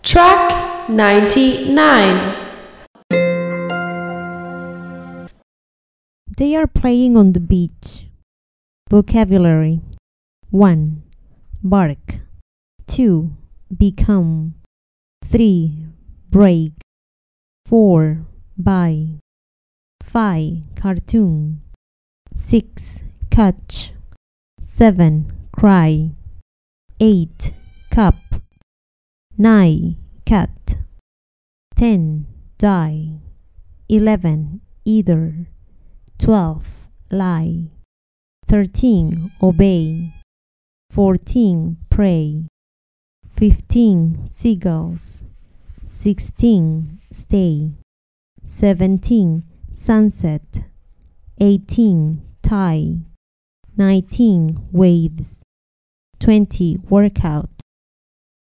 Track 99. They are playing on the beach. Vocabulary: 1. Bark. 2. Become. 3. Break. 4. Buy. 5. Cartoon. 6. Catch. 7. Cry. 8. Cup. 9. Cat. 10. Die. 11. Either. 12. Lie. 13. Obey. 14. Pray. 15. Seagulls. 16. Stay. 17. Sunset. 18. Tie. 19. Waves. 20. Workout.